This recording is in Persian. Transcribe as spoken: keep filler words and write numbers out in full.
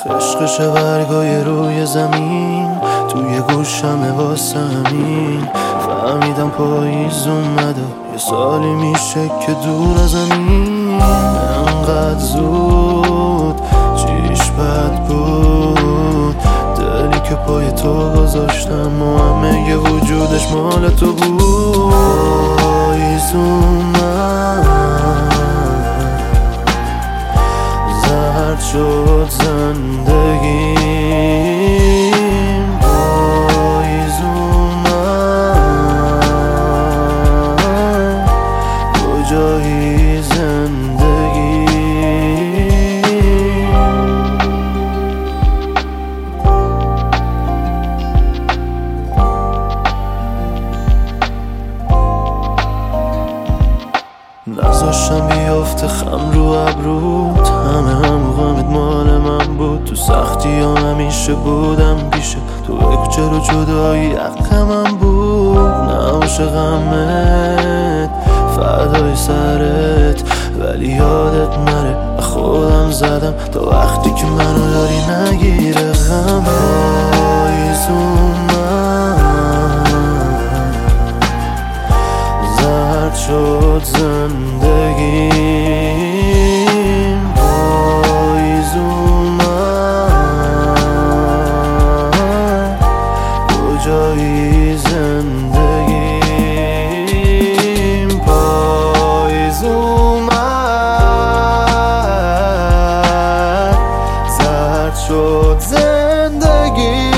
خشخش برگای روی زمین توی گوشم واسه همین فهمیدم پاییز اومده، یه سالی میشه که دور از زمین. انقدر زود چیش بد بود، دلی که پای تو گذاشتم و همه یه وجودش مال تو بود. پاییز اومد زرد شد زندگیم، پاییز اومد کجایی زندگی. نذاشتم بیافته خم رو ابروت، همه هم غمت مال من بود. تو سختی ها همیشه بودم پیشه، تو کوچه رو جدایی حقم بود. نباشه غمت فدای سرت، ولی یادت نره خودم زدم تا وقتی که منو داری نگیره غم. پاییز اومد زرد شد زندگیم، پاییز اومد کجایی زندگیم. پاییز اومد زرد شد زندگیم.